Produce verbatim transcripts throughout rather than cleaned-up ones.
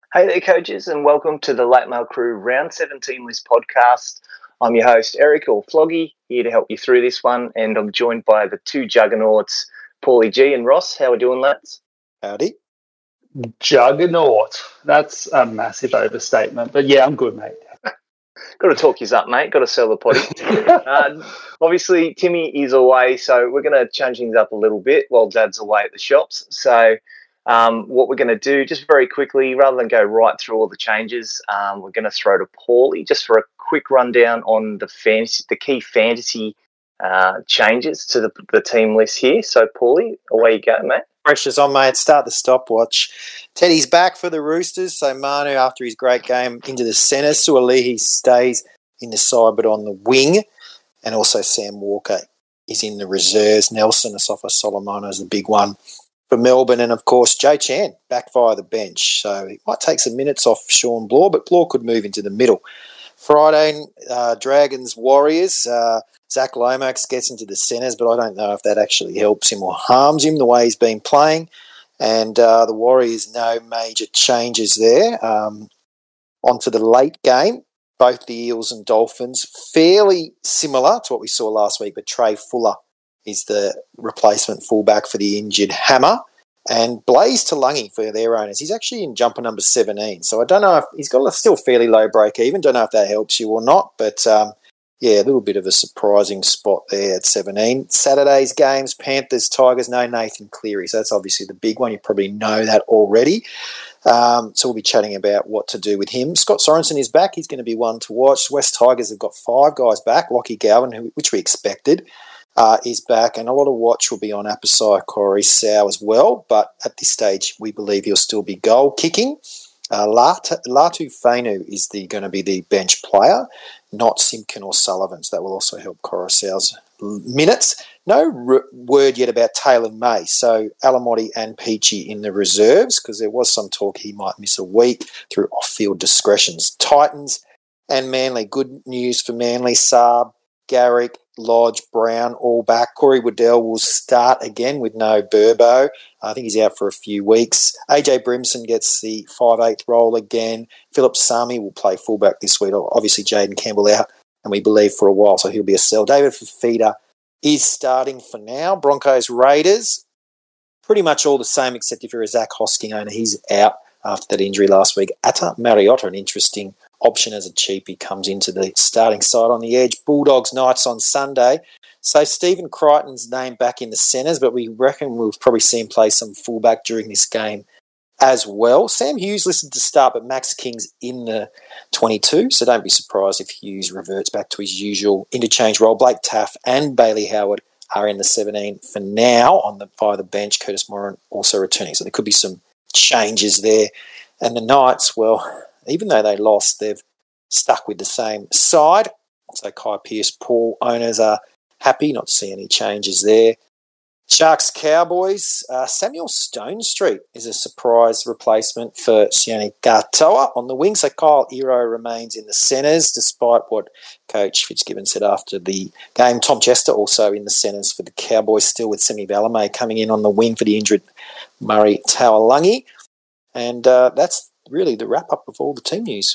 Hey there, coaches, and welcome to the Late Mail Crew Round seventeen List podcast. I'm your host, Eric, or Floggy, here to help you through this one, and I'm joined by the two juggernauts, Paulie G and Ross. How are we doing, lads? Howdy. Juggernaut. That's a massive overstatement, but yeah, I'm good, mate. Got to talk you up, mate. Got to sell the potty. uh, obviously, Timmy is away, so we're going to change things up a little bit while Dad's away at the shops. So um, what we're going to do, just very quickly, rather than go right through all the changes, um, we're going to throw to Paulie just for a quick rundown on the fantasy, the key fantasy uh, changes to the, the team list here. So, Paulie, away you go, mate. Pressure's on, mate. Start the stopwatch. Teddy's back for the Roosters, so Manu, after his great game, into the centre. Sualihi stays in the side but on the wing. And also Sam Walker is in the reserves. Nelson Asafa Solomon is the big one for Melbourne. And, of course, Jay Chan back via the bench. So it might take some minutes off Sean Bloor, but Bloor could move into the middle. Friday, uh, Dragons Warriors. Uh, Zach Lomax gets into the centres, but I don't know if that actually helps him or harms him the way he's been playing. And uh, the Warriors, no major changes there. Um, onto the late game, both the Eels and Dolphins, fairly similar to what we saw last week, but Trey Fuller is the replacement fullback for the injured Hammer. And Blaze Talangi for their owners. He's actually in jumper number seventeen. So I don't know if he's got a still fairly low break even. Don't know if that helps you or not. But um, yeah, a little bit of a surprising spot there at seventeen. Saturday's games, Panthers, Tigers, no Nathan Cleary. So that's obviously the big one. You probably know that already. Um, so we'll be chatting about what to do with him. Scott Sorensen is back. He's going to be one to watch. West Tigers have got five guys back. Lockie Galvin, who, which we expected. Uh, is back, and a lot of watch will be on Apasai Corey Sow as well, but at this stage we believe he'll still be goal kicking. Uh, Latu, Latu Fainu is the going to be the bench player, not Simpkin or Sullivan, so that will also help Coruscant's minutes. No r- word yet about Taylor May, so Alamotti and Peachy in the reserves, because there was some talk he might miss a week through off-field discretions. Titans and Manly, good news for Manly. Saab, Garrick, Lodge, Brown, all back. Corey Waddell will start again with no Burbo. I think he's out for a few weeks. A J Brimson gets the five eighth role again. Philip Sami will play fullback this week. Obviously, Jaden Campbell out, and we believe for a while, so he'll be a sell. David Fifita is starting for now. Broncos, Raiders, pretty much all the same, except if you're a Zach Hosking owner, he's out after that injury last week. Atta Mariota, an interesting option as a cheapie, comes into the starting side on the edge. Bulldogs, Knights on Sunday. So Stephen Crichton's name back in the centres, but we reckon we'll probably see him play some fullback during this game as well. Sam Hughes listed to start, but Max King's in the twenty-two, so don't be surprised if Hughes reverts back to his usual interchange role. Blake Taff and Bailey Howard are in the seventeen for now on the via the bench. Curtis Moran also returning, so there could be some changes there. And the Knights, well, even though they lost, they've stuck with the same side. So Kai Pearce, Paul owners are happy not to see any changes there. Sharks, Cowboys. Uh, Samuel Stone Street is a surprise replacement for Sione Katoa on the wing. So Kyle Ero remains in the centres, despite what Coach Fitzgibbon said after the game. Tom Chester also in the centres for the Cowboys, still with Semi Valemei coming in on the wing for the injured Murray Taulagi. And uh, that's really the wrap-up of all the team news.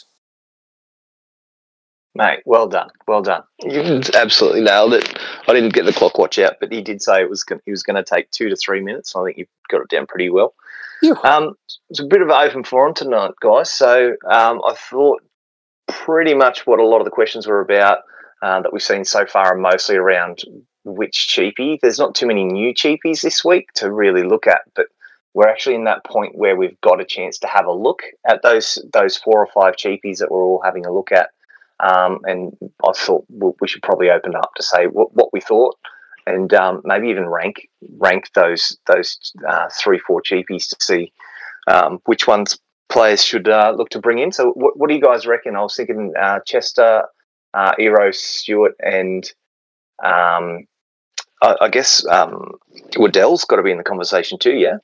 Mate, well done, well done. You absolutely nailed it. I didn't get the clock watch out, but he did say it was he was going to take two to three minutes. So I think you got it down pretty well. Yeah. Um, it's a bit of an open forum tonight, guys. So um, I thought pretty much what a lot of the questions were about uh, that we've seen so far are mostly around which cheapie. There's not too many new cheapies this week to really look at, but we're actually in that point where we've got a chance to have a look at those those four or five cheapies that we're all having a look at. Um, and I thought we should probably open up to say what, what we thought, and um, maybe even rank rank those those uh, three four cheapies to see um, which ones players should uh, look to bring in. So what, what do you guys reckon? I was thinking uh, Chester, uh, Eros, Stewart, and um, I, I guess um, Waddell's got to be in the conversation too. Yeah.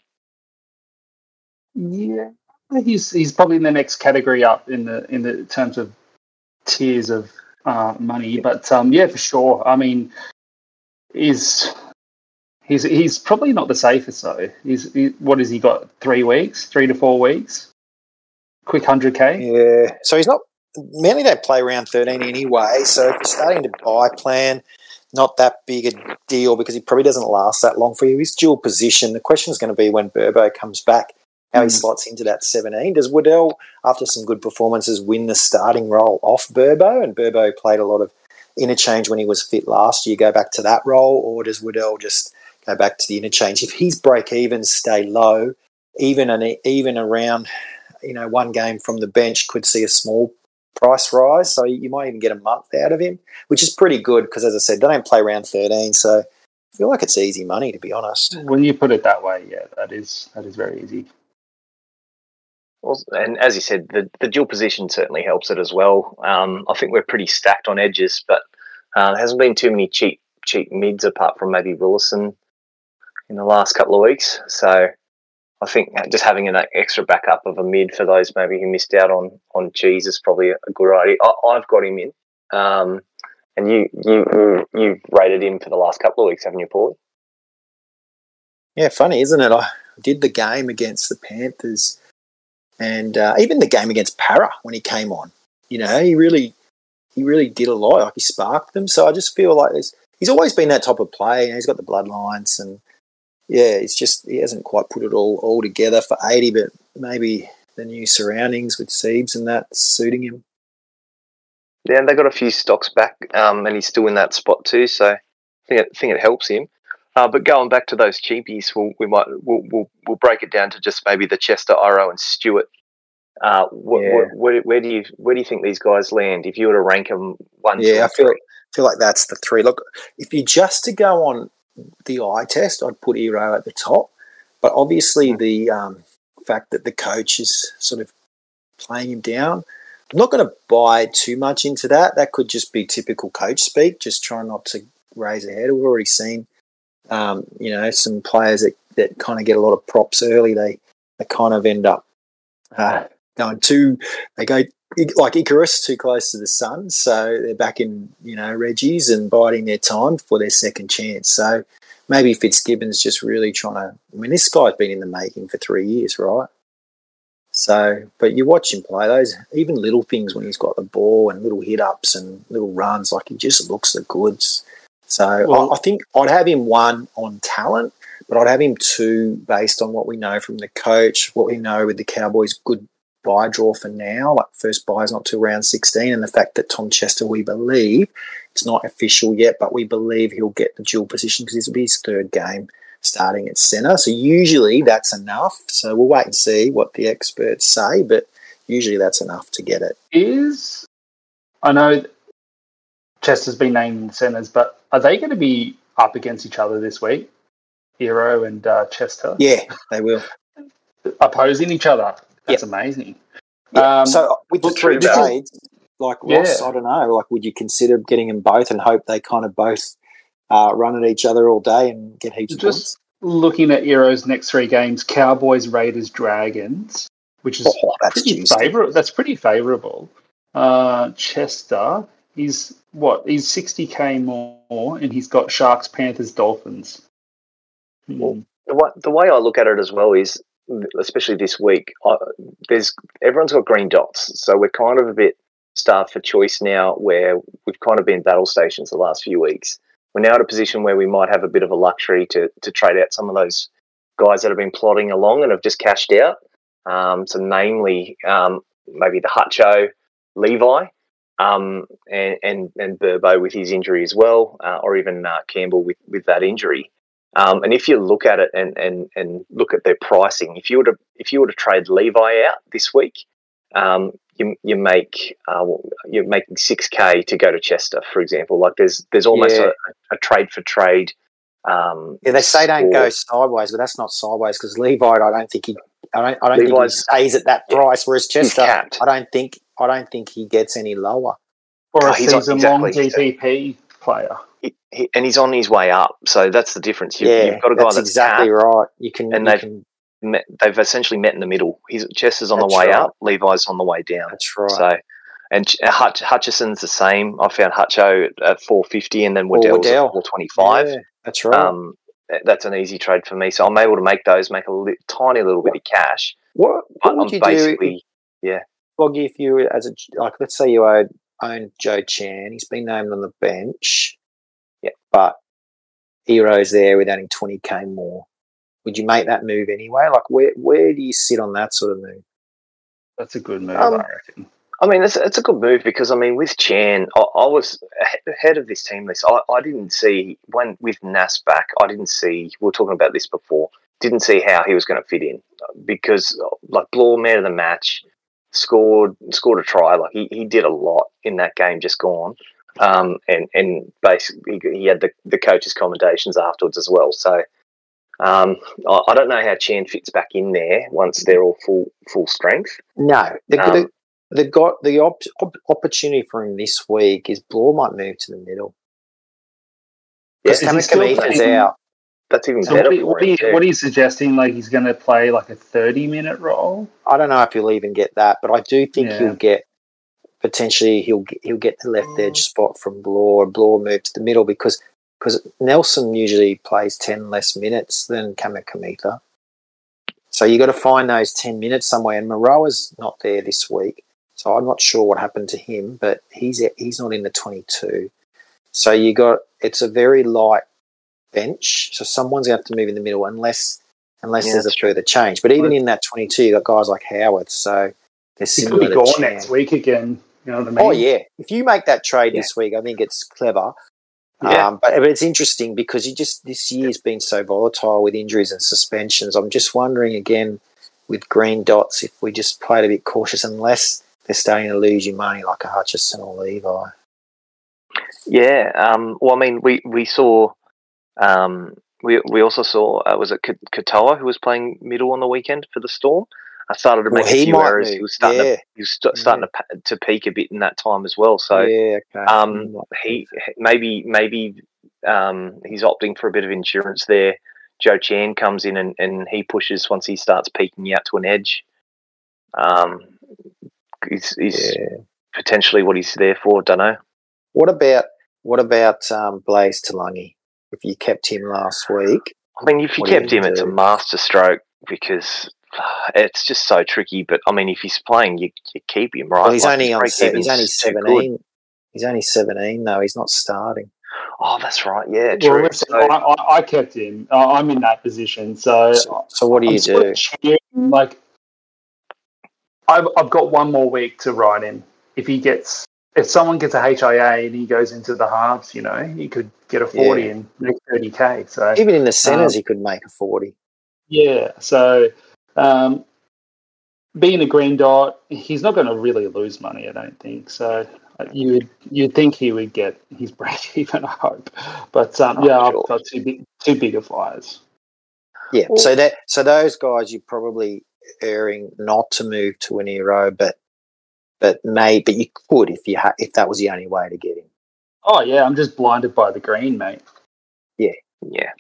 Yeah, he's he's probably in the next category up in the in the terms of tiers of uh, money, but um, yeah, for sure. I mean, is he's he's probably not the safest though. He's he, what has he got? Three weeks, three to four weeks. quick one hundred K. Yeah. So he's not – Manly don't play round thirteen anyway, so if you're starting to buy plan, not that big a deal because he probably doesn't last that long for you. He's dual position. The question is going to be when Burbo comes back, how he slots into that seventeen. Does Waddell, after some good performances, win the starting role off Burbo? And Burbo played a lot of interchange when he was fit last year, go back to that role, or does Waddell just go back to the interchange? If his break-evens stay low, even an, even around, you know, one game from the bench could see a small price rise, so you might even get a month out of him, which is pretty good because, as I said, they don't play round thirteen, so I feel like it's easy money, to be honest. When you put it that way, yeah, that is that is very easy. Well, and as you said, the, the dual position certainly helps it as well. Um, I think we're pretty stacked on edges, but uh, there hasn't been too many cheap cheap mids apart from maybe Willison in the last couple of weeks. So I think just having an extra backup of a mid for those maybe who missed out on on Cheese is probably a good idea. I, I've got him in, um, and you you you you've rated him for the last couple of weeks, haven't you, Paul? Yeah, funny, isn't it? I did the game against the Panthers. And uh, even the game against Para when he came on, you know, he really, he really did a lot. Like he sparked them. So I just feel like there's, he's always been that type of player. You know, he's got the bloodlines, and yeah, it's just he hasn't quite put it all all together for eighty. But maybe the new surroundings with Siebes and that suiting him. Yeah, and they got a few stocks back, um, and he's still in that spot too. So I think it, think it helps him. Uh, but going back to those cheapies, we'll, we might we'll, we'll we'll break it down to just maybe the Chester, Iro, and Stewart. Uh, wh- yeah. wh- where, where do you where do you think these guys land if you were to rank them one? Yeah, two, I feel three? feel like that's the three. Look, if you just to go on the eye test, I'd put Iro at the top. But obviously, mm. the um, fact that the coach is sort of playing him down, I'm not going to buy too much into that. That could just be typical coach speak. Just try not to raise a head. We've already seen. Um, you know, some players that, that kind of get a lot of props early, they, they kind of end up uh, going too, they go like Icarus, too close to the sun. So they're back in, you know, Reggie's and biding their time for their second chance. So maybe Fitzgibbon's just really trying to, I mean, this guy's been in the making for three years, right? So, but you watch him play, those even little things when he's got the ball and little hit-ups and little runs, like he just looks the goods. So well, I, I think I'd have him one on talent, but I'd have him two based on what we know from the coach, what we know with the Cowboys' good buy draw for now. Like first buy is not till round sixteen, and the fact that Tom Chester, we believe, it's not official yet, but we believe he'll get the dual position because this will be his third game starting at centre. So usually that's enough. So we'll wait and see what the experts say, but usually that's enough to get it. Is I know Chester's been named in the centres, but are they going to be up against each other this week? Hero and uh, Chester? Yeah, they will. Opposing each other. That's yep. amazing. Yeah. Um, so with the three trades, like Ross, yeah. I don't know, like would you consider getting them both and hope they kind of both uh, run at each other all day and get heaps Just of points? Looking at Heroes' next three games, Cowboys, Raiders, Dragons, which is oh, that's pretty favourable. That's pretty favourable. Uh, Chester, he's what? He's sixty K more, and he's got Sharks, Panthers, Dolphins. Hmm. Well, the way, the way I look at it as well is, especially this week, uh, there's everyone's got green dots, so we're kind of a bit starved for choice now, where we've kind of been battle stations the last few weeks. We're now at a position where we might have a bit of a luxury to to trade out some of those guys that have been plodding along and have just cashed out. Um, so namely, um, maybe the Hutcho, Levi, um, and, and and Burbo with his injury as well, uh, or even uh, Campbell with, with that injury. Um, and if you look at it and, and, and look at their pricing, if you were to if you were to trade Levi out this week, um, you you make uh, you're making six K to go to Chester, for example. Like there's there's almost yeah. a, a trade for trade. Um, yeah, they say don't go sideways, but that's not sideways because Levi, I don't think he, I don't, I don't think he stays at that price. Whereas Chester, I don't think, I don't think he gets any lower. Or a oh, season-long exactly. G P P player. He, he, and he's on his way up, so that's the difference. You, yeah, you've got a guy that's, that's exactly capped, right. You can, and you they've can, met, they've essentially met in the middle. He's Chester's on that's the way right. up, Levi's on the way down. That's right. So, and Hutch, Hutchison's the same. I found Hutcho at four fifty, and then Waddell's Waddell. at four twenty five. Yeah, that's right. Um, that's an easy trade for me. So I'm able to make those, make a li- tiny little bit of cash. What, what would I'm you basically, Yeah. Foggy, if you as a like, let's say you own, own Joe Chan, he's been named on the bench, yeah, but Hero's there with only twenty k more. Would you make that move anyway? Like, where where do you sit on that sort of move? That's a good move, um, I reckon. I mean, it's, it's a good move because, I mean, with Chan, I, I was ahead of this team list. I, I didn't see, when with Nas back, I didn't see, we were talking about this before, didn't see how he was going to fit in because, like, Blore, man of the match, scored scored a try. Like, he, he did a lot in that game just gone. Um, and, and basically, he had the, the coach's commendations afterwards as well. So, um, I, I don't know how Chan fits back in there once they're all full full strength. No, the Um, the, the got the op, op, opportunity for him this week is Blore might move to the middle because Yeah, is he still Kamikamitha's playing- out. That's even So better what, are, for what, are him. you, too. what are you suggesting? Like he's going to play like a thirty-minute role? I don't know if he'll even get that, but I do think Yeah. he'll get potentially he'll get, he'll get the left edge spot from Blore. Blore move to the middle because because Nelson usually plays ten less minutes than Kamikamitha. So you got to find those ten minutes somewhere. And Moroa's not there this week, so I'm not sure what happened to him, but he's he's not in the twenty-two. So you got it's a very light bench. So someone's going to have to move in the middle unless unless Yeah, there's a that's true. further change. But even in that twenty-two, you got guys like Howard. So they're He similar could be to gone Chan. next week again. You know what I mean? Oh yeah, if you make that trade Yeah. this week, I think it's clever. Yeah. Um, but, but it's interesting because you just this year's been so volatile with injuries and suspensions. I'm just wondering again with green dots if we just played a bit cautious unless they're starting to lose you money like a Hutchison or Levi. Yeah. Um, well, I mean, we we saw. Um, we we also saw uh, was it K- Katoa who was playing middle on the weekend for the Storm. I started to Well, make a he few might errors. move. He was starting Yeah. to he was st- starting to pa- to peak a bit in that time as well. So yeah, okay. um, He he maybe maybe um, he's opting for a bit of insurance there. Joe Chan comes in and, and he pushes once he starts peaking out to an edge. Um, he's, he's yeah. potentially what he's there for. Don't know. What about what about um, Blaze Talangi? If you kept him last week, I mean, if you What do you kept him, it's a do? master stroke because it's just so tricky. But I mean, if he's playing, you, you keep him, right? well, he's Like, only his on. Se- he's break-even's only too good. seventeen. He's only seventeen though. He's not starting. Oh, that's right. Yeah, Well, true. listen, So, I, I, I kept him. I- I'm in that position. So, So, so what do I'm you sort do? of cheering, like, I've, I've got one more week to ride him. If he gets, if someone gets a H I A and he goes into the halves, you know, he could get a forty Yeah. and make thirty K. So, Even in the centres, Um, he could make a forty. yeah. So, um, being a green dot, he's not going to really lose money, I don't think. So, you would you'd think he would get his break even, I hope. But um, Oh, yeah, I've sure. got two big, two bigger flyers. Yeah. So that so those guys, you're probably erring not to move to an hero, but but may but you could if you ha- if that was the only way to get him. Oh yeah, I'm just blinded by the green, mate. yeah, Yeah.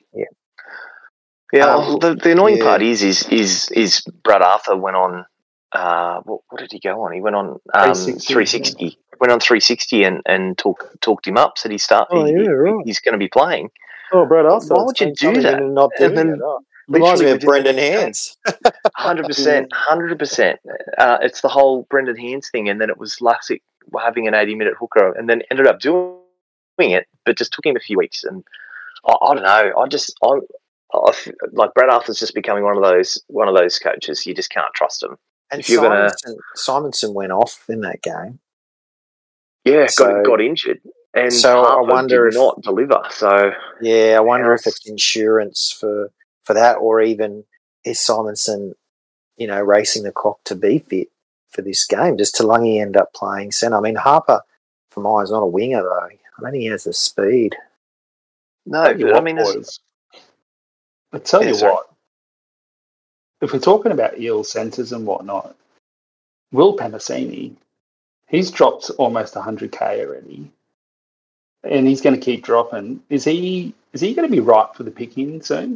yeah. Um, the, the annoying yeah. part is, is, is, is Brad Arthur went on. Uh, what, what did he go on? He went on um, three sixty, three sixty. Went on three sixty and, and talk, talked him up. Said he start. Oh, he, yeah, he- right. he's going to be playing. Oh, Brad Arthur, Why would you do that? Not And doing then it. Oh. Reminds literally me of within the Brendan next game- Hands. Hundred percent, hundred percent. Uh, It's the whole Brendan Hands thing, and then it was Luxic having an eighty-minute hooker, and then ended up doing it, but just took him a few weeks. And I, I don't know. I just, I, I f- like Brad Arthur's just becoming one of those, one of those coaches. You just can't trust him. And If you're gonna- Simonson, Simonson went off in that game. Yeah, So- got got injured, and So I Harper wonder did if- not deliver. So Yeah, I wonder if How's- it's insurance for for that, or even is Simonson, you know, racing the clock to be fit for this game? Does Talangi end up playing centre? I mean, Harper, for mine, is not a winger though. I don't think he has the speed. no, Tell you but what, I mean, there's- boys. I tell Yeah, you sorry. what. If we're talking about eel centres and whatnot, Will Penasini, he's dropped almost one hundred K already, and he's going to keep dropping. Is he? Is he going to be right for the picking soon?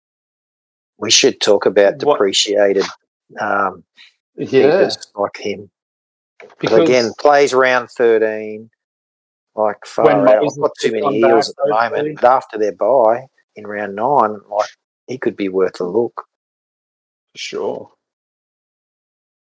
We should talk about What- depreciated um, Yeah, keepers like him. But because again, plays round thirteen. Like far When out. Moses I've got too gets many on eels back, at the moment. hopefully. But after their bye in round nine, like he could be worth a look. sure.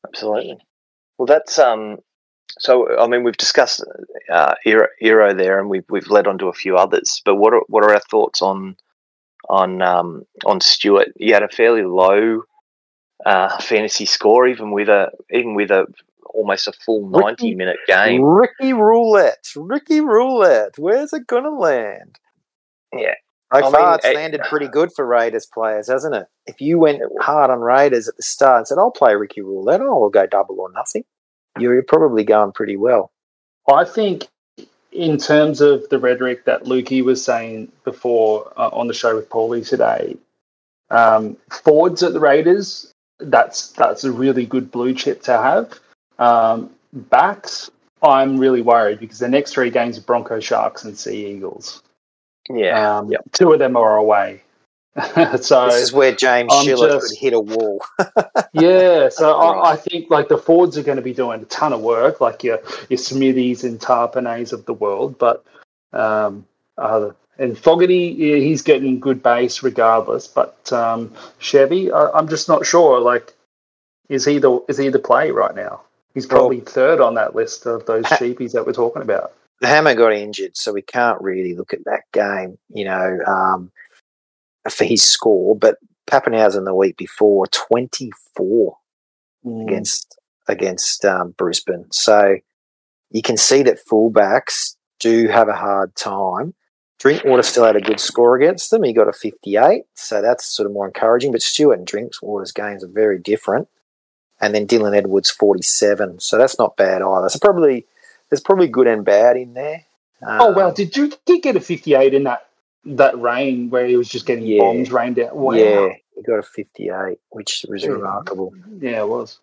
Absolutely. Well, that's um. So, I mean, we've discussed uh, Eero, Eero there, and we've we've led on to a few others. But what are what are our thoughts on on um, on Stewart? He had a fairly low uh, fantasy score, even with a even with a almost a full ninety minute game. Ricky Roulette, Ricky Roulette. Where's it gonna land? Yeah. So I far, mean, it's it- landed pretty good for Raiders players, hasn't it? If you went hard on Raiders at the start and said, I'll play Ricky Roulette, I'll go double or nothing, you're probably going pretty well. I think in terms of the rhetoric that Lukey was saying before uh, on the show with Paulie today, um, forwards at the Raiders, that's that's a really good blue chip to have. Um, backs, I'm really worried because the next three games are Broncos, Sharks, and Sea Eagles. yeah. Um, Yep. Two of them are away. So This is where James I'm Schiller just- could hit a wall. Yeah, so Right. I, I think like the forwards are going to be doing a ton of work, like your your Smithies and Tarpanés of the world. But um, uh, and Fogarty, yeah, he's getting good base regardless. But um, Chevy, I, I'm just not sure. Like, is he the is he the play right now? He's probably Well- third on that list of those cheapies that we're talking about. The Hammer got injured, so we can't really look at that game, you know, um, for his score. But Pappenhausen the week before, twenty-four against against um, Brisbane. So you can see that fullbacks do have a hard time. Drinkwater still had a good score against them. He got a fifty-eight, so that's sort of more encouraging. But Stewart and Drinkwater's games are very different. And then Dylan Edwards, forty-seven. So that's not bad either. So probably there's probably good and bad in there. Um, Oh well, did you get a fifty-eight in that that rain where he was just getting Yeah. bombs rained out? Wow. Yeah, he got a fifty-eight, which was Yeah. remarkable. Yeah, it was.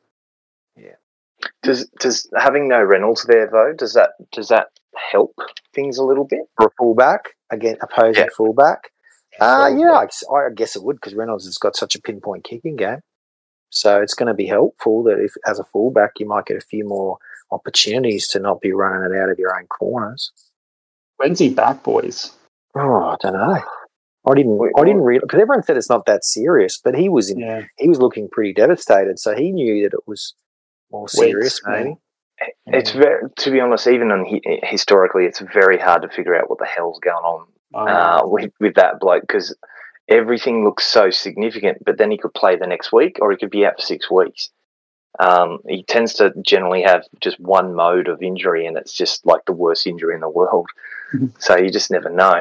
Does does having no Reynolds there though, does that does that help things a little bit? For a fullback, again, opposing Yeah. fullback. Uh, Well, yeah, I, guess- I guess it would because Reynolds has got such a pinpoint kicking game. So it's going to be helpful that if, as a fullback, you might get a few more opportunities to not be running it out of your own corners. When's he back, boys? Oh, I don't know. I didn't. Wait, I didn't what? realize because everyone said it's not that serious, but he was in. Yeah. He was looking pretty devastated, so he knew that it was more serious. yeah. Maybe. It's very, to be honest, even on hi- historically, it's very hard to figure out what the hell's going on Um, uh, with with that bloke because everything looks so significant. But then he could play the next week, or he could be out for six weeks. Um, he tends to generally have just one mode of injury, and it's just like the worst injury in the world. So you just never know.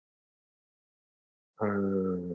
Hmm.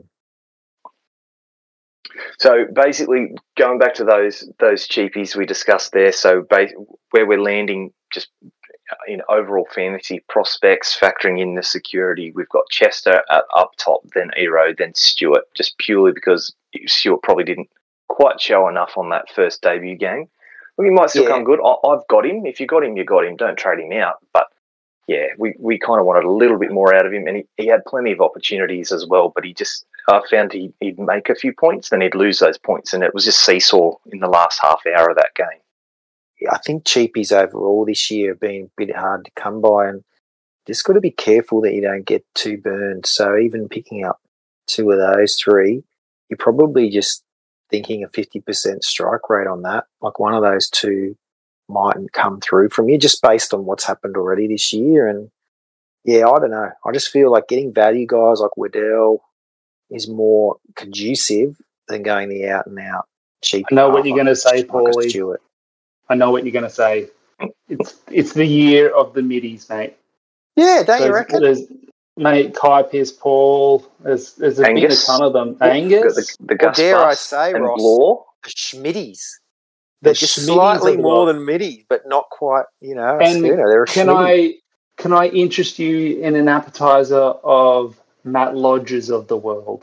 So basically, going back to those those cheapies we discussed there, so ba- where we're landing just in overall fantasy prospects, factoring in the security, we've got Chester at up top, then Eero, then Stewart, just purely because Stewart probably didn't quite show enough on that first debut game. Well, he might still Yeah. come good. I- I've got him. If you got him, you got him. Don't trade him out. But yeah, we, we kind of wanted a little bit more out of him, and he, he had plenty of opportunities as well, but he just I found he, he'd make a few points, then he'd lose those points, and it was just seesaw in the last half hour of that game. Yeah, I think cheapies overall this year have been a bit hard to come by, and just got to be careful that you don't get too burned. So even picking up two of those three, you're probably just thinking a fifty percent strike rate on that. Like one of those two mightn't come through from you just based on what's happened already this year. And yeah, I don't know. I just feel like getting value guys like Waddell is more conducive than going the out and out cheap. I know what you're going to say, Paulie. Stewart. I know what you're going to say. It's it's the year of the middies, mate. Yeah, don't you There's, reckon? there's, mate, Kai Pierce Paul. There's there's been a Angus. ton of them. Got Angus, the, the Or Gus dare I Bus say, and Ross, Law. the Schmitties. the They're just Schmitties slightly of the more world. than middies, but not quite, you know. And you know they're a Can Schmitty. I can I interest you in an appetizer of Matt Lodges of the world?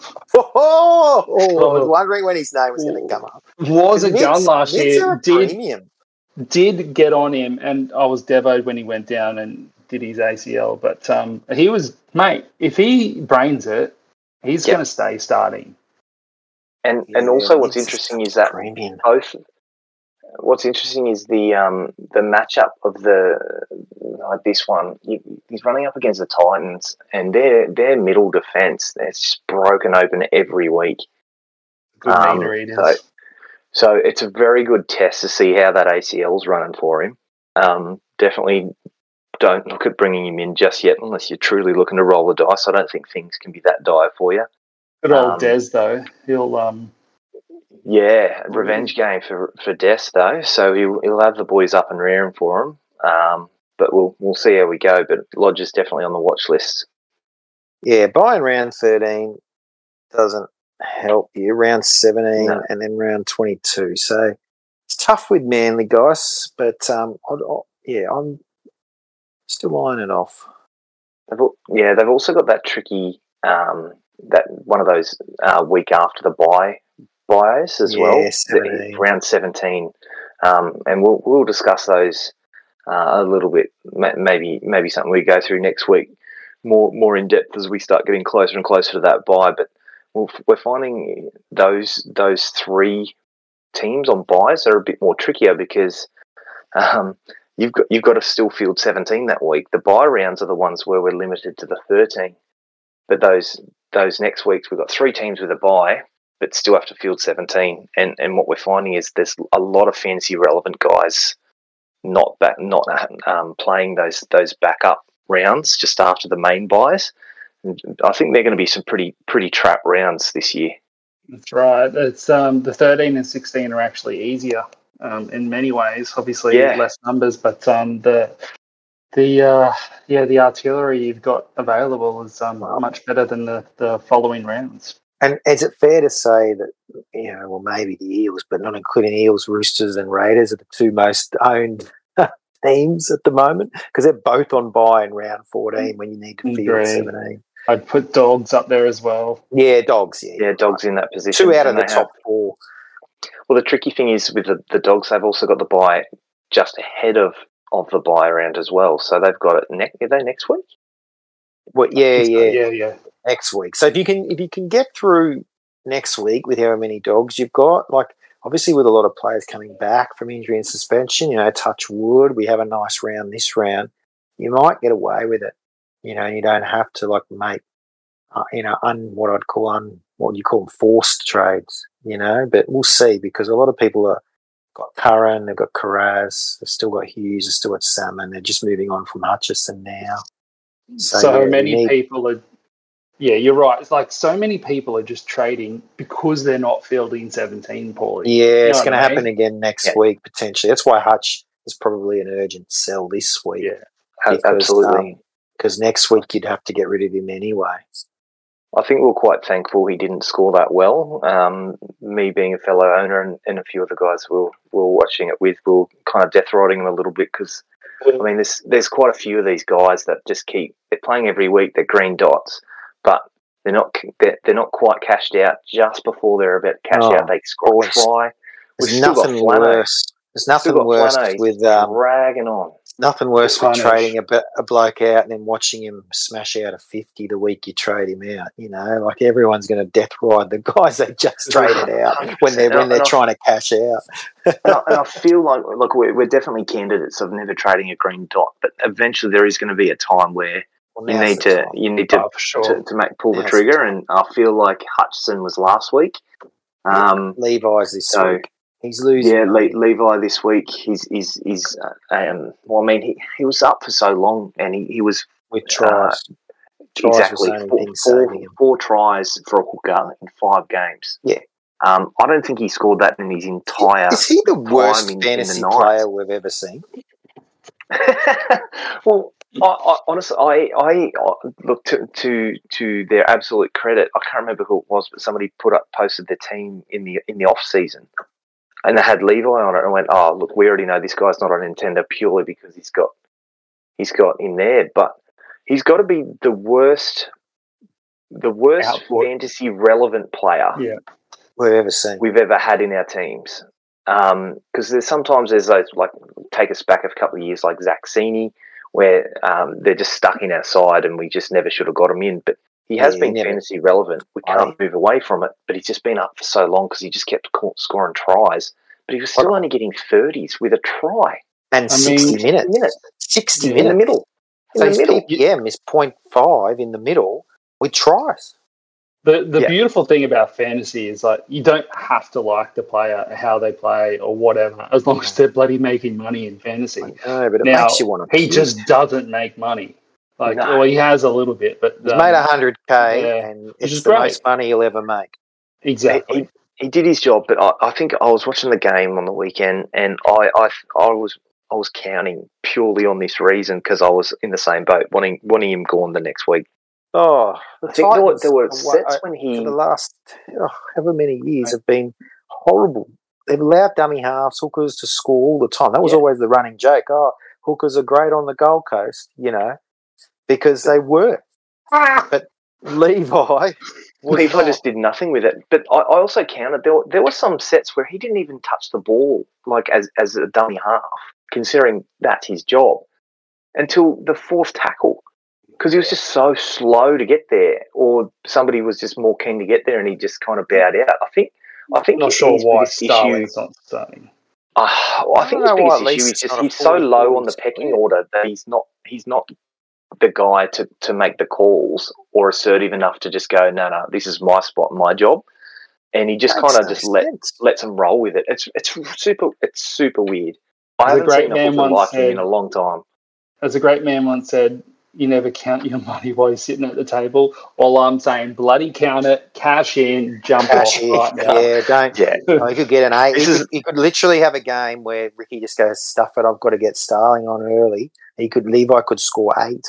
Oh, oh, I was wondering when his name was going to come up. Was a Mitts- gun last Mitts year. are a Did premium. did get on him, and I was devoed when he went down and did his A C L. But um, he was, mate, if he brains it, he's Yep. going to stay starting. And Yeah, and also what's Mitts interesting is that premium. both. What's interesting is the um, the matchup of the like this one. You, he's running up against the Titans, and their their middle defense. They're just broken open every week. Good Um, meter eaters. so- So it's a very good test to see how that A C L's running for him. Um, definitely don't look at bringing him in just yet unless you're truly looking to roll the dice. I don't think things can be that dire for you. Good old Um, Des, though. He'll... um. Yeah, revenge game for for Des, though. So he'll, he'll have the boys up and rearing for him. Um, but we'll we'll see how we go. But Lodge is definitely on the watch list. Yeah, buying round thirteen doesn't help you. Round seventeen No. and then round twenty-two. So it's tough with Manly, guys. But um, I'd, I'll, yeah, I'm still eyeing it off. They've, al- yeah, they've also got that tricky um, that one of those uh, week after the bye bios as Yeah, well. seventeen. The- round seventeen, um, and we'll we'll discuss those uh, a little bit. Maybe maybe something we go through next week more more in depth as we start getting closer and closer to that bye. But we'll, we're finding those those three teams on buys are a bit more trickier because um, you've got you've got to still field seventeen that week. The bye rounds are the ones where we're limited to the thirteen, but those those next weeks we've got three teams with a bye, but still have to field seventeen. And and what we're finding is there's a lot of fantasy relevant guys not back not um, playing those those backup rounds just after the main buys. And I think they're going to be some pretty pretty trap rounds this year. That's right. It's um, the thirteen and sixteen are actually easier um, in many ways. Obviously, Yeah. less numbers, but um, the the uh, yeah the artillery you've got available is um, much better than the, the following rounds. And is it fair to say that, you know, well, maybe the Eels, but not including Eels, Roosters and Raiders are the two most owned teams at the moment? Because they're both on bye in round fourteen when you need to field Agree. seventeen. I'd put Dogs up there as well. Yeah, Dogs, yeah. Yeah, Dogs in that position. Two out of And the they top have- four. Well, the tricky thing is with the, the Dogs, they've also got the bye just ahead of, of the bye round as well. So they've got it next. Are they next week? Well, yeah, So, yeah, yeah, yeah. next week. So if you can if you can get through next week with how many Dogs you've got, like obviously with a lot of players coming back from injury and suspension, you know, touch wood, we have a nice round this round, you might get away with it. You know, you don't have to like make uh, you know, un what I'd call un what do you call them, forced trades, you know, but we'll see because a lot of people are got Curran, they've got Carraz, they've still got Hughes, they've still got Salmon, they're just moving on from Hutchison now. So, So, yeah, many you need- people are. Yeah, you're right. It's like so many people are just trading because they're not fielding seventeen, Paulie. Yeah, You know it's what going to I happen mean? again next Yeah. week potentially. That's why Hutch is probably an urgent sell this week. Yeah. A- Absolutely. Because next week you'd have to get rid of him anyway. I think we're quite thankful he didn't score that well. Um, me being a fellow owner and, and a few other guys we were, we were watching it with, we were kind of death riding him a little bit because, I mean, there's there's quite a few of these guys that just keep, they're playing every week, they're green dots, but they're not they're, they're not quite cashed out just before they're about to cash Oh, out. They score a always. try. We've There's still got nothing Flano. worse. There's Still nothing got worse Flano with um, dragging on. nothing worse with Punish. trading a, bit, a bloke out and then watching him smash out a fifty the week you trade him out. You know, like everyone's going to death ride the guys they just traded out when they're when they're trying to cash out. and, I, and I feel like, look, we're, we're definitely candidates of never trading a green dot, but eventually there is going to be a time where Well, you now's need the to time. you need to Oh, for sure. to, to make pull the Now's trigger, the time. and I feel like Hutchison was last week. Um, Levi's this so, week. He's losing. yeah, money. Le- Levi this week. He's he's he's uh, um, well, I mean, he, he was up for so long, and he, he was with tries. Tries exactly was the only four, thing four, saving him. four tries for a hooker in five games. Yeah. Um, I don't think he scored that in his entire. Is he the worst time in- in fantasy the night. player we've ever seen? Well, I, I, honestly, I, I, I look to, to to their absolute credit. I can't remember who it was, but somebody put up posted their team in the in the off season, and they had Levi on it, and I went, "Oh, look, we already know this guy's not on Nintendo purely because he's got he's got in there, but he's got to be the worst, the worst Output. fantasy relevant player Yeah. We've ever seen. we've ever had in our teams." Because there's sometimes there's those, like, take us back a couple of years, like Zach Sini, where um, they're just stuck in our side and we just never should have got him in. But he has Yeah, been he never- fantasy relevant. We I- can't move away from it, but he's just been up for so long because he just kept co- scoring tries. But he was still What- only getting thirties with a try. And I sixty mean- minutes. minutes. sixty Yeah. In the minutes. middle. In So the his middle. P P M is point five in the middle with tries. The the Yeah. beautiful thing about fantasy is like you don't have to like the player, how they play, or whatever, as long as they're bloody making money in fantasy. No, but it Now makes you want to. he just doesn't make money. Like, No. well, he has a little bit, but He's um, made a hundred k, yeah, and which it's is the great. most money he'll ever make. exactly. He, he did his job, but I, I think I was watching the game on the weekend, and I, I, I was I was counting purely on this reason because I was in the same boat, wanting wanting him gone the next week. Oh, the I think there were, Titans, there were uh, sets uh, when for he the last oh, however many years have been horrible. They've allowed dummy halves, hookers to score all the time. That was Yeah. always the running joke. Oh, hookers are great on the Gold Coast, you know, because they were. But Levi, was Levi not. just did nothing with it. But I, I also counted there were, there were some sets where he didn't even touch the ball like as as a dummy half, considering that's his job, until the fourth tackle. Because he was just so slow to get there, or somebody was just more keen to get there, and he just kind of bowed out. I think. I think Not his sure why biggest issue. Starling's not starting. Uh, I I think don't his know why biggest at issue least is it's just not a he's so low forty-forty on the pecking split. order that he's not he's not the guy to, to make the calls or assertive enough to just go, no, no, this is my spot, my job, and he just Makes kind of no just let sense. lets him roll with it. It's it's super it's super weird. I As a haven't great seen a man hooker once like him in said- a long time. As a great man once said, you never count your money while you're sitting at the table. All I'm saying, bloody count it, cash in, jump Cash off in. right now. Yeah, don't. Yeah. Oh, you could get an eight. This He is- could, he could literally have a game where Ricky just goes, stuff it, I've got to get Starling on early. He could, Levi could score eight.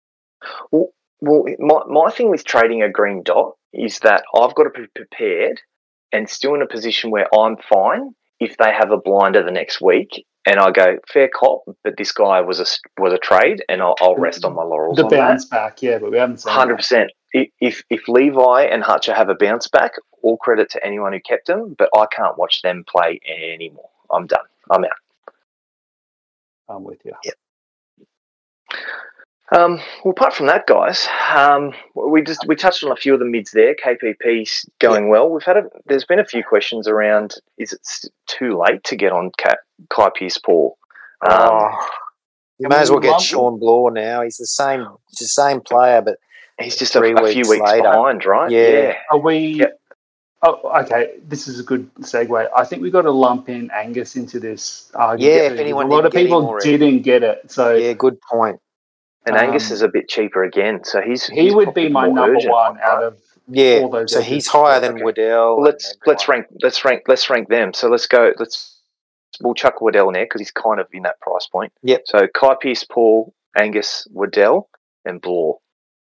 Well, well, my my thing with trading a green dot is that I've got to be prepared and still in a position where I'm fine if they have a blinder the next week. And I go, fair cop, but this guy was a was a trade, and I'll, I'll rest on my laurels The on that. bounce back, yeah, but we haven't seen Hundred that. percent. If if Levi and Hutcher have a bounce back, all credit to anyone who kept them. But I can't watch them play anymore. I'm done. I'm out. I'm with you. Um, well, apart from that, guys, um, we just we touched on a few of the mids there. K P P's going well. We've had a, there's been a few questions around. Is it s- too late to get on Kai, Kai Pearce-Paul? Um, Oh, you I may as mean, well get Love- Sean Bloor now. He's the same, he's the same player, but he's just a, three a few weeks weeks later. behind, right? Yeah. Are we? Yep. Oh, okay. This is a good segue. I think we've got to lump in Angus into this argument. Yeah, if too. anyone a lot didn't of get him people already. didn't get it, so yeah, good point. And Angus Um, is a bit cheaper again, so he's he he's would probably be my more number urgent, one right? out of Yeah, all those. so edges. he's higher than Okay. Waddell. Well, let's and let's everyone. rank let's rank let's rank them. So let's go. Let's we'll chuck Waddell in there because he's kind of in that price point. Yep. So Kai Pearce-Paul, Angus, Waddell, and Bloor.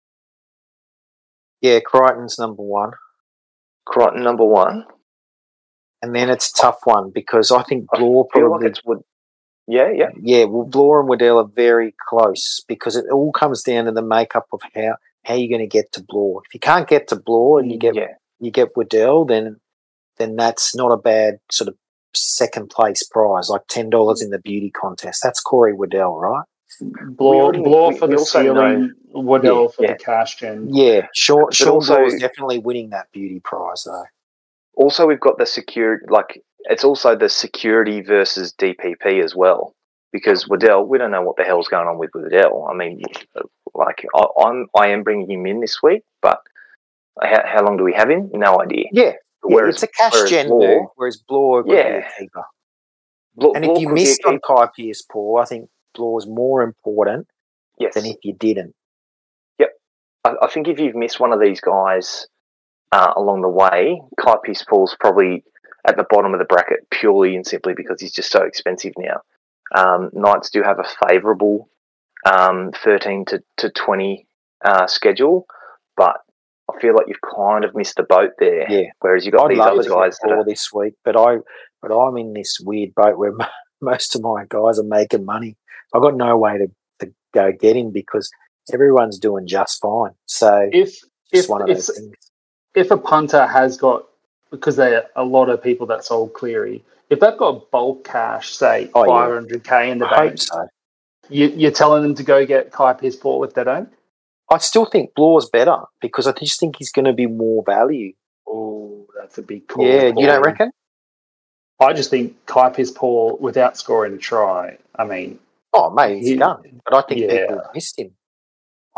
Yeah, Crichton's number one. Crichton number one. And then it's a tough one because I think Bloor I feel probably... like it's Wood. Yeah, yeah. Yeah, well, Bloor and Waddell are very close because it all comes down to the makeup of how, how you're going to get to Bloor. If you can't get to Bloor and you get yeah. you get Waddell, then then that's not a bad sort of second place prize, like ten dollars in the beauty contest. That's Corey Waddell, right? Bloor, already- Bloor we- for we the also ceiling, Waddell Yeah, for yeah. the cash gen. Yeah, Sean, But Sean also- Bloor is definitely winning that beauty prize, though. Also, we've got the security. Like it's also the security versus D P P as well. Because Waddell, we don't know what the hell's going on with Waddell. I mean, like I, I'm, I am bringing him in this week, but how, how long do we have him? No idea. Yeah, yeah Whereas- it's a cash whereas gen Bloor- move, whereas Bloor could Yeah. be a keeper. Blo- And Bloor if you could be a missed on keeper. Kai Pearce-Paul, I think Bloor's more important Yes. than if you didn't. I, I think if you've missed one of these guys uh, along the way, Kai Pearce-Paul's probably at the bottom of the bracket purely and simply because he's just so expensive now. Um, Knights do have a favourable um, thirteen to twenty uh, schedule, but I feel like you've kind of missed the boat there. Yeah. Whereas you've got I'd these love other to guys get that Bloor are. this week, but I but I'm in this weird boat where mo- most of my guys are making money. I've got no way to, to go get him because everyone's doing just fine. So If it's if one of if, those things. if a punter has got, because there are a lot of people that sold Cleary, if they've got bulk cash, say Oh, yeah. five hundred k in the I bank, hope so. you, you're telling them to go get Kai Pearce-Paul if they don't. I still think Bloor's better because I just think he's going to be more value. Oh, that's a big call. Yeah, you don't reckon? I just think Kai Pearce-Paul without scoring a try. I mean, Oh, mate, he's He- done. But I think yeah. people have missed him.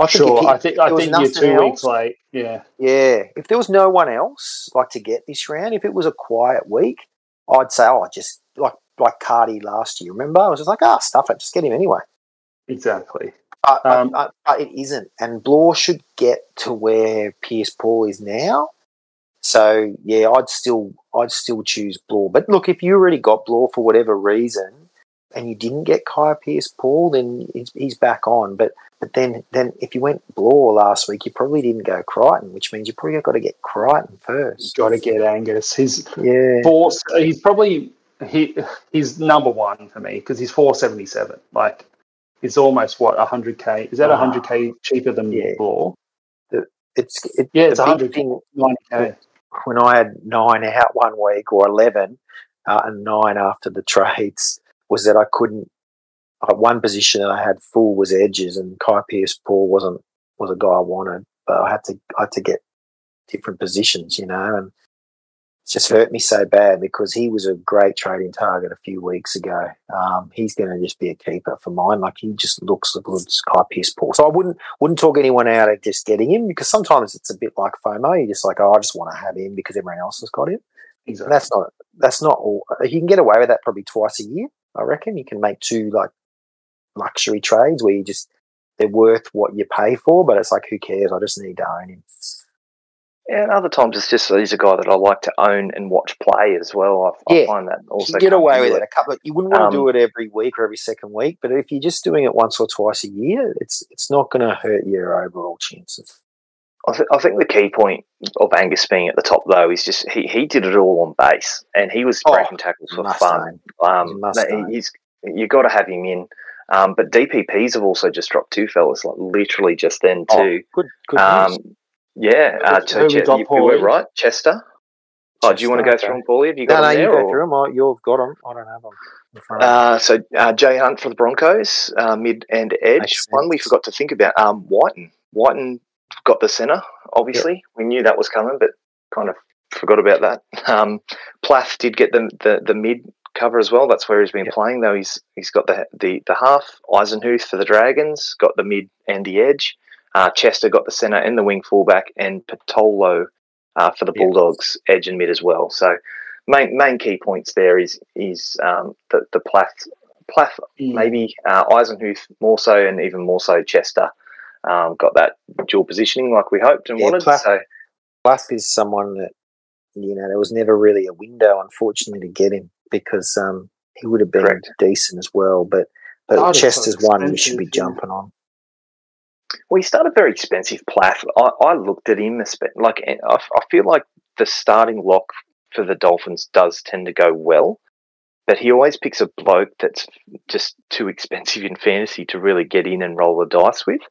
I think sure. if he, I think if I there was think you're nothing two else, weeks late. Yeah. Yeah, if there was no one else like to get this round, if it was a quiet week, I'd say, oh, just like like Cardi last year. Remember, I was just like, ah, oh, stuff it, just get him anyway. Exactly. But, Um, but, but it isn't, and Blore should get to where Pierce Paul is now. So yeah, I'd still I'd still choose Blore. But look, if you already got Blore for whatever reason, and you didn't get Kaya Pierce Paul, then he's, he's back on. But but then then if you went Blore last week, you probably didn't go Crichton, which means you probably got to get Crichton first. Got to get Angus. He's yeah. four. He's probably he. He's number one for me because he's four seventy seven. Like it's almost what a hundred k. Is that a hundred k cheaper than yeah. Blore? The, it's it, yeah, it's a hundred thing. ninety k. When I had nine out one week or eleven uh, and nine after the trades, was that I couldn't. Uh, one position that I had full was edges, and Kai Pierce Paul wasn't was a guy I wanted, but I had to I had to get different positions, you know, and it's just hurt me so bad because he was a great trading target a few weeks ago. Um, he's going to just be a keeper for mine. Like he just looks the good Kai Pierce Paul. So I wouldn't wouldn't talk anyone out of just getting him because sometimes it's a bit like FOMO. You're just like, oh, I just want to have him because everyone else has got him. Exactly. And that's not that's not all. You can get away with that probably twice a year. I reckon you can make two like luxury trades where you just they're worth what you pay for, but it's like who cares? I just need to own him. Yeah, and other times it's just he's a guy that I like to own and watch play as well. I, yeah. I find that also you can get away with it. it. A couple. Of, you wouldn't want um, to do it every week or every second week, but if you're just doing it once or twice a year, it's it's not going to hurt your overall chances. I, th- I think the key point of Angus being at the top though is just he, he did it all on base and he was breaking oh, tackles for fun. Um, he, he's you got to have him in. Um, but D P Ps have also just dropped two fellas, like literally just then too. Oh, good, good um, yeah, uh, to Ch- you, you were right, Chester. Chester. Oh, do you want to go okay. through them, Paulie? Have you got no, them no, there? you go or? through them. I, you've got them. I don't have them. Uh, so uh, Jay Hunt for the Broncos, uh, mid and edge. One we forgot to think about, um, Whiten. Whiten got the centre, obviously. Yep. We knew that was coming, but kind of forgot about that. Um, Plath did get the, the, the mid cover as well. That's where he's been yep. playing, though. He's He's got the, the, the half. Eisenhuth for the Dragons, got the mid and the edge. Uh, Chester got the centre and the wing fullback, and Patolo uh, for the Bulldogs, yep. edge and mid as well. So main main key points there is is um, the, the Plath, Plath mm. maybe uh, Eisenhuth more so, and even more so Chester. Um, got that dual positioning like we hoped and yeah, wanted. Plath, so Plath is someone that, you know, there was never really a window, unfortunately, to get him because um, he would have been Correct. decent as well. But but oh, Chester's so one we should be yeah. jumping on. Well, he started very expensive, Plath. I, I looked at him, like I, I feel like the starting lock for the Dolphins does tend to go well, but he always picks a bloke that's just too expensive in fantasy to really get in and roll the dice with.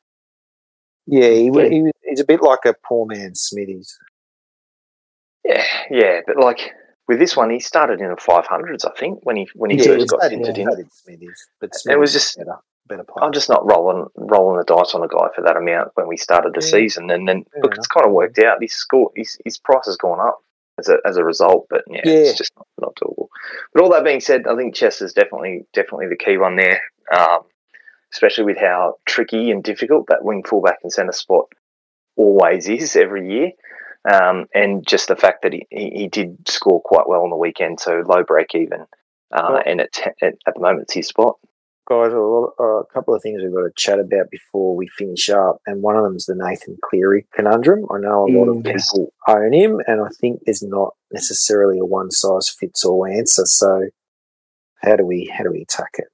Yeah, he, yeah. he he's a bit like a poor man's Smithies. Yeah, yeah, but like with this one, he started in the five hundreds, I think, when he when he yeah, first got entered in. Smithies, but Smithies it was just better. I'm just not rolling rolling the dice on a guy for that amount when we started the yeah. season, and then Fair look, enough. It's kind of worked out. His score, his his price has gone up as a as a result, but yeah, yeah. it's just not, not doable. But all that being said, I think Chester's definitely definitely the key one there, um, especially with how tricky and difficult that wing fullback and centre spot always is every year, um, and just the fact that he, he, he did score quite well on the weekend, so low break even, uh, oh. and at, at at the moment it's his spot. Guys, a, lot, uh, a couple of things we've got to chat about before we finish up, and one of them is the Nathan Cleary conundrum. I know a lot of yes. people own him, and I think there's not necessarily a one-size-fits-all answer. So, how do we how do we attack it?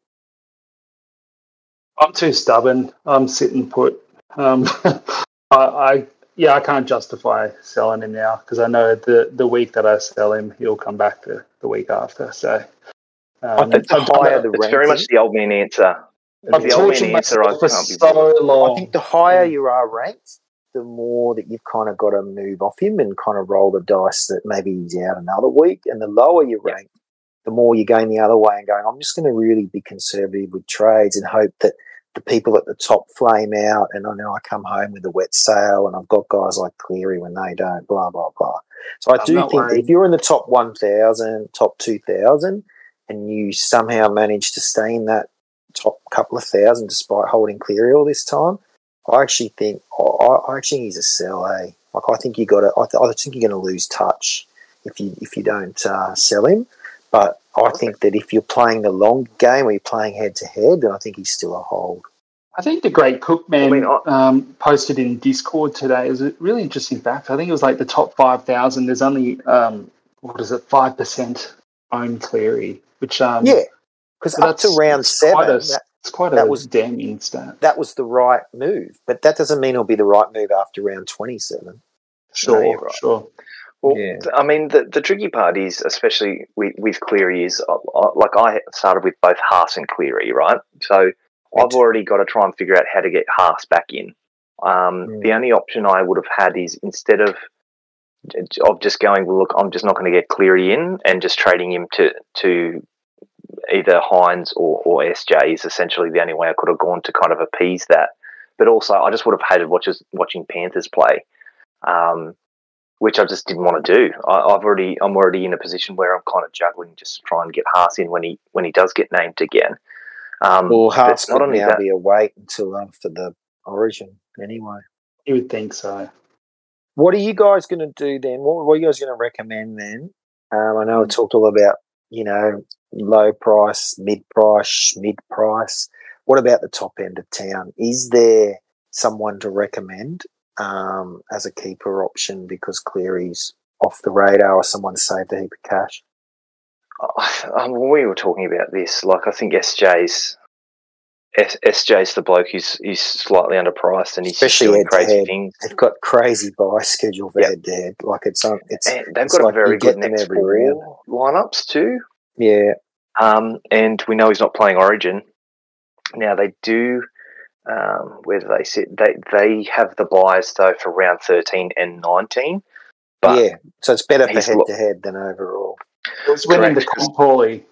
I'm too stubborn. I'm sitting put. Um, I, I yeah, I can't justify selling him now because I know the the week that I sell him, he'll come back the, the week after. So. Um, I think the higher the it's ranking, very much the old man answer. I've the old man answer I for can't so be long. I think the higher you are ranked, the more that you've kind of got to move off him and kind of roll the dice that maybe he's out another week. And the lower you rank, yep. the more you're going the other way and going, I'm just going to really be conservative with trades and hope that the people at the top flame out, and I know I come home with a wet sail, and I've got guys like Cleary when they don't, blah, blah, blah. So I I'm do think worried. If you're in the top one thousand, top two thousand, and you somehow manage to stay in that top couple of thousand despite holding Cleary all this time, I actually think I, I actually think he's a sell. Eh? Like I think you got to. I, th- I think you're going to lose touch if you if you don't uh, sell him. But I think that if you're playing the long game or you're playing head to head, then I think he's still a hold. I think the Great Cook man I mean, I- um, posted in Discord today. It was a really interesting fact. I think it was like the top five thousand. There's only um, what is it, five percent own Cleary, which um, Yeah, because but up to that's- round it's seven, quite a, that, it's quite that a was- damning stat. that was the right move. But that doesn't mean it'll be the right move after round twenty-seven. Sure, you're right. sure. Well, Yeah. th- I mean, the, the tricky part is, especially with, with Cleary, is uh, uh, like I started with both Haas and Cleary, right? So I've already got to try and figure out how to get Haas back in. Um, Mm. The only option I would have had is instead of of just going, well, look, I'm just not going to get Cleary in and just trading him to to either Hines or, or S J is essentially the only way I could have gone to kind of appease that. But also, I just would have hated watches, watching Panthers play. Um, which I just didn't want to do. I, I've already, I'm already in a position where I'm kind of juggling just to try and get Haas in when he when he does get named again. Um, Well, but Haas not could only now that, be a wait until after the Origin anyway. You would think so. What are you guys going to do then? What, what are you guys going to recommend then? Um, I know we talked all about, you know, low price, mid price, mid price. What about the top end of town? Is there someone to recommend um, as a keeper option because Cleary's off the radar or someone saved a heap of cash? um, when we were talking about this, like I think S J's S, SJ's the bloke who's he's slightly underpriced and he's just Especially doing head to crazy head. things. They've got crazy buy schedule for Yep. head to head. Like it's on. It's And they've it's got like a very you good get them next every round. four lineups too. Yeah. Um, and we know he's not playing Origin. Now they do. Um, where do they sit? They they have the buys though for round thirteen and nineteen. But yeah. So it's better for he's head lo- to head than overall. It was winning the Correct, 'cause- comp poorly.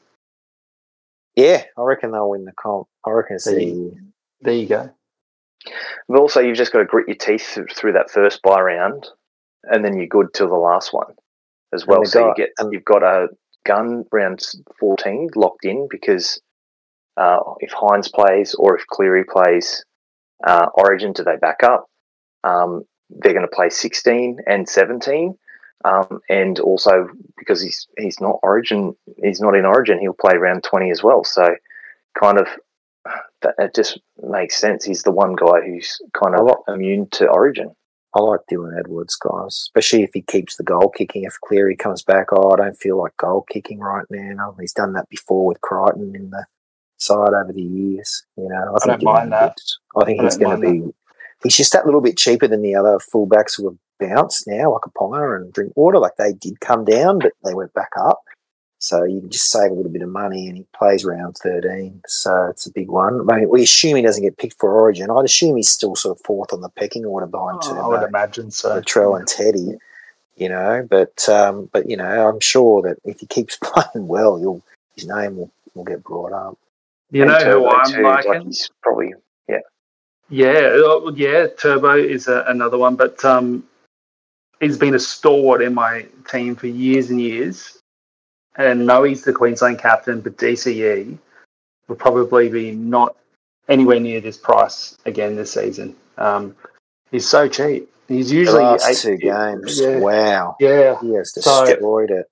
Yeah, I reckon they'll win the comp. I reckon it's There the you, there you go. But also, you've just got to grit your teeth through, through that first buy round, and then you're good till the last one as well. the So guy- you get and- you've got a gun round fourteen locked in because uh, if Hines plays or if Cleary plays uh, Origin, do they back up? Um, they're going to play sixteen and seventeen, um, and also because he's he's not Origin, he's not in Origin, he'll play round twenty as well. So kind of. That it just makes sense. He's the one guy who's kind of like- immune to Origin. I like Dylan Edwards, guys, especially if he keeps the goal kicking. If Cleary comes back, oh, I don't feel like goal kicking right now. He's done that before with Crichton in the side over the years. You know, I, I think don't mind Dylan that. Edwards- I think I he's don't going to mind be. He's just that little bit cheaper than the other fullbacks who have bounced now, like a Ponga and Drinkwater. Like they did come down, but they went back up. So you can just save a little bit of money, and he plays round thirteen, so it's a big one. I mean, we assume he doesn't get picked for Origin. I'd assume he's still sort of fourth on the pecking order behind Oh, I Turbo, would imagine so. Latrell, and Teddy. You know, but um, but you know, I'm sure that if he keeps playing well, you'll his name will, will get brought up. You And know who Turbo I'm too, liking? like he's probably yeah. Yeah, uh, yeah. Turbo is a, another one, but um, he's been a stalwart in my team for years and years. And no, he's the Queensland captain, but D C E will probably be not anywhere near this price again this season. Um, he's so cheap. He's The usually last eight, two games, Yeah, wow, yeah. he has So- destroyed it.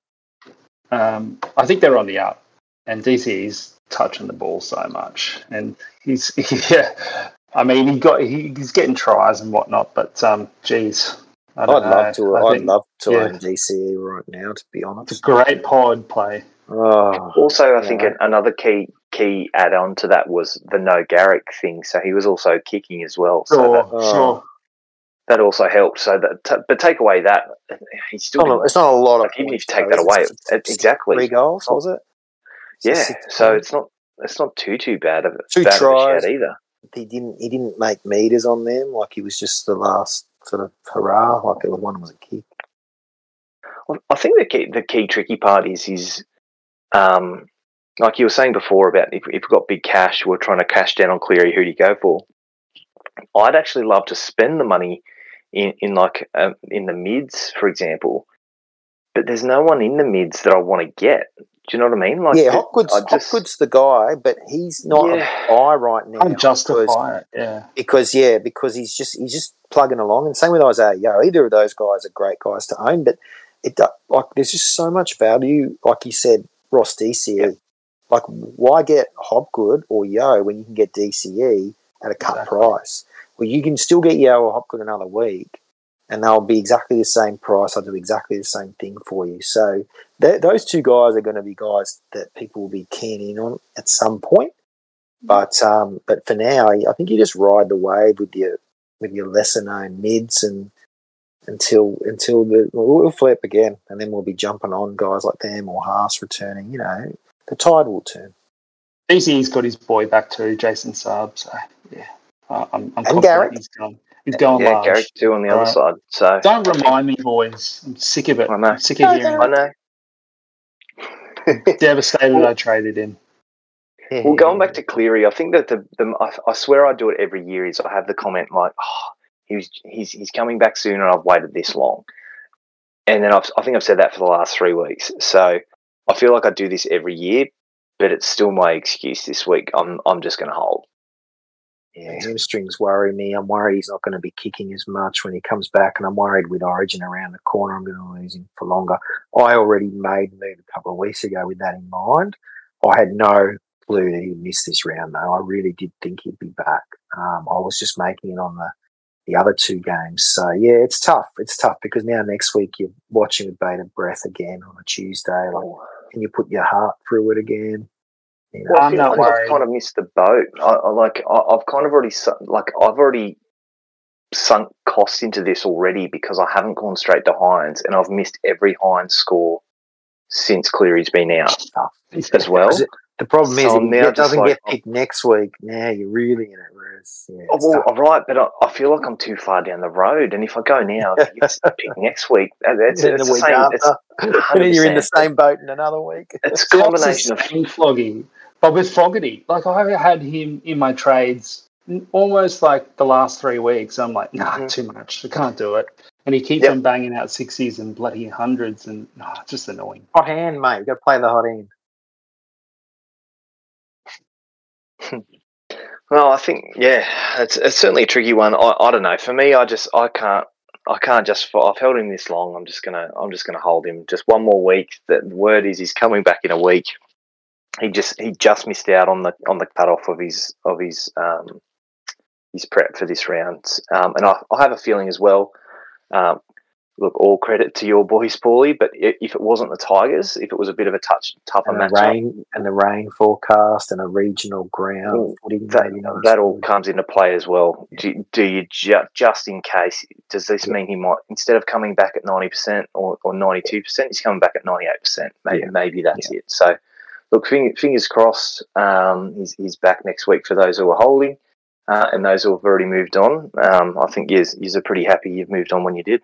Um, I think they're on the up, and D C E's touching the ball so much, and he's yeah. I mean, he got he, he's getting tries and whatnot, but um, geez, I I'd don't know. love to. I I'd think love to yeah. own D C E right now, to be it's a honest. great pod play. Oh, Also, I Yeah. think an, another key key add on to that was the no Garrick thing. So he was also kicking as well. So Sure, that, Oh. sure. that also helped. So that, t- but take away that, he's still it's not, a, didn't- it's not a lot of like, even if points. you take though, that is away, it? it- Six- exactly. Three goals, was it? yeah. six So points. it's not it's not too too bad of Two bad of a tries. shout either. He didn't. He didn't make meters on them. Like he was just the last sort of hurrah. Like it was one was a kick. Well, I think the key the key tricky part is is um like you were saying before about if, if we've got big cash, we're trying to cash down on Cleary. Who do you go for? I'd actually love to spend the money in in like um, in the mids, for example. But there's no one in the mids that I want to get Do you know what I mean? Like, yeah, Hopgood's, I just, Hopgood's the guy, but he's not Yeah. a guy right now. Can't because, justify it. Yeah, because yeah, because he's just he's just plugging along. And same with Isaiah Yo. Either of those guys are great guys to own, but it do- like there's just so much value. Like you said, Ross D C E. Yeah. Like, why get Hopgood or Yo when you can get D C E at a cut Exactly. price? Well, you can still get Yo or Hopgood another week, and they'll be exactly the same price. I'll do exactly the same thing for you. So th- those two guys are going to be guys that people will be keen in on at some point. But um, but for now, I think you just ride the wave with your with your lesser known mids and until until the we'll flip again, and then we'll be jumping on guys like them or Haas returning. You know, the tide will turn. D C E's got his boy back too, Jason Saab. So yeah, uh, I'm, I'm confident Garrick. he's going. He's going yeah, large. Garrick too on the All other right. side. So Don't remind me, boys. I'm sick of it. I know. I'm sick of hearing. I know. Devastated Well- I traded in. Well, going back to Cleary, I think that the, the I, I swear I do it every year. Is I have the comment like, oh, he's he's he's coming back soon, and I've waited this long, and then I've, I think I've said that for the last three weeks. So I feel like I do this every year, but it's still my excuse this week. I'm I'm just going to hold. Yeah, hamstrings worry me. I'm worried he's not going to be kicking as much when he comes back, and I'm worried with Origin around the corner, I'm going to lose him for longer. I already made the move a couple of weeks ago with that in mind. I had no clue that he'd miss this round, though. I really did think he'd be back. Um, I was just making it on the, the other two games. So, yeah, it's tough. It's tough because now next week you're watching with bated breath again on a Tuesday. Like, can you put your heart through it again? You know? Well, I I'm feel not like worried. I've kind of missed the boat. I, I like I, I've kind of already su- like I've already sunk cost into this already because I haven't gone straight to Hines, and I've missed every Hines score since Cleary's been out as well. Because it- the problem So is, I'm if now he just doesn't like- get picked next week, now you're really in it. Whereas, yeah, Oh, it's well, tough. right, but I, I feel like I'm too far down the road, and if I go now, if he gets picked next week, that- that's Then it's the the week same. after, It's and then you're in the one hundred percent. same boat in another week. It's a See, I was combination of the same Floggy, but with Fogarty, like I had him in my trades n- almost like the last three weeks. I'm like, nah, Mhm. too much. I can't do it. And he keeps Yep. on banging out sixties and bloody hundreds, and nah, it's just annoying. Hot hand, mate. You've got to play the hot hand. Well, I think yeah, it's it's certainly a tricky one. I, I don't know. For me, I just I can't I can't just I've held him this long. I'm just gonna I'm just gonna hold him just one more week. The word is he's coming back in a week. He just he just missed out on the on the cutoff of his of his um his prep for this round. Um, and I I have a feeling as well. Um, look, all credit to your boys, Paulie. But i- if it wasn't the Tigers, if it was a bit of a touch tougher And the matchup, rain and the rain forecast and a regional ground Well, footing, that, maybe not. as that all good. comes into play as well. Do, do you ju- just in case? Does this Yeah. mean he might instead of coming back at ninety percent or or ninety two percent, he's coming back at ninety eight percent? Maybe Yeah. maybe that's it. So, look, fingers, fingers crossed. Um, he's he's back next week for those who are holding, uh, and those who have already moved on. Um, I think you're you're pretty happy you've moved on when you did.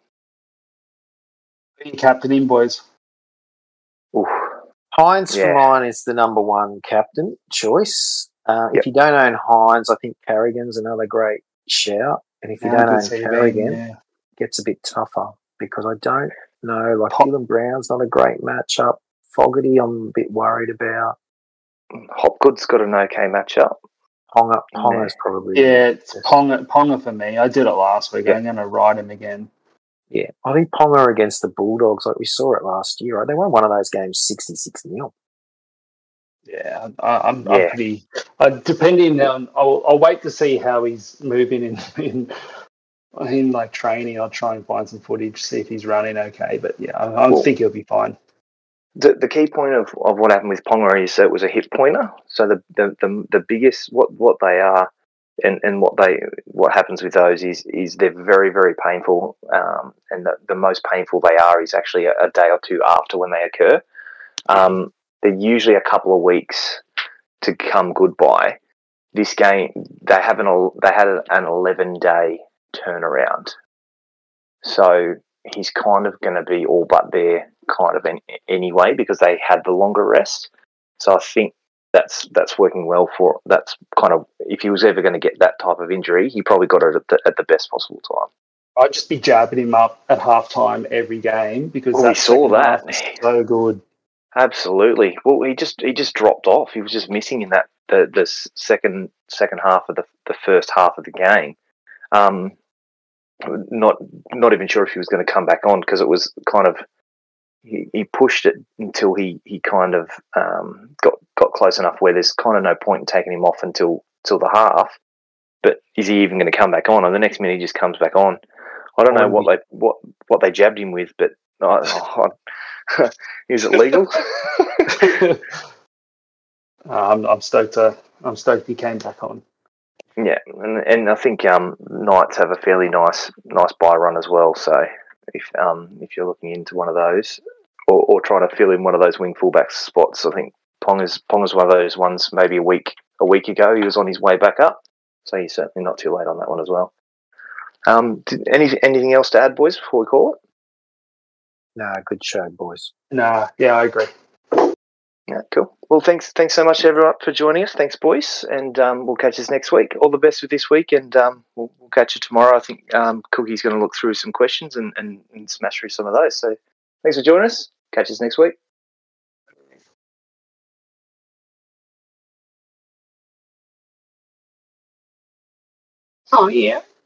Captain in, boys. Oof. Hines Yeah. for mine is the number one captain choice. Uh, Yep. If you don't own Hines, I think Carrigan's another great shout. And if you Yeah, don't good own C V, Carrigan, yeah. it gets a bit tougher because I don't know. Like Pop- Dylan Brown's not a great matchup. Fogarty, I'm a bit worried about. Hopgood's got an okay matchup. Ponga, Yeah. Ponga's probably Yeah, it's Ponga, Ponga for me. I did it last week. Yeah. I'm going to ride him again. Yeah, I think Ponga against the Bulldogs, like we saw it last year, right? They won one of those games sixty-six nil. Yeah, I, I'm, Yeah. I'm pretty. Uh, depending on, I'll, I'll wait to see how he's moving in, in in like training. I'll try and find some footage, see if he's running okay. But yeah, I, I Cool. think he'll be fine. The, the key point of, of what happened with Ponga is that it was a hip pointer. So the the, the, the biggest what, what they are and, and what they what happens with those is is they're very very painful. Um, and the, the most painful they are is actually a, a day or two after when they occur. Um, they're usually a couple of weeks to come good by. This game they have an they had an eleven day turnaround. So he's kind of going to be all but there kind of in, anyway because they had the longer rest. So I think that's that's working well for that's kind of if he was ever going to get that type of injury, he probably got it at the, at the best possible time. I'd just be jabbing him up at halftime every game because Well, we that saw second that. half was so good. Absolutely. Well, he just he just dropped off. He was just missing in that the the second second half of the the first half of the game. Um, not not even sure if he was going to come back on because it was kind of he, he pushed it until he he kind of um, got got close enough where there's kind of no point in taking him off until till the half. But is he even going to come back on? And the next minute he just comes back on. I don't know what they what, what they jabbed him with, but oh, oh, is it legal? I'm, I'm stoked. To, I'm stoked he came back on. Yeah, and and I think um, Knights have a fairly nice nice buy run as well. So if um if you're looking into one of those, or, or trying to fill in one of those wing fullback spots, I think Ponga's Ponga's one of those ones. Maybe a week a week ago, he was on his way back up, so he's certainly not too late on that one as well. Um, did, any anything else to add, boys, before we call it? Nah, good show, boys. Nah, yeah, I agree. Yeah, cool. Well, thanks thanks so much, everyone, for joining us. Thanks, boys, and um, we'll catch us next week. All the best with this week, and um, we'll, we'll catch you tomorrow. I think um, Cookie's going to look through some questions and, and, and smash through some of those. So thanks for joining us. Catch us next week. Oh, yeah.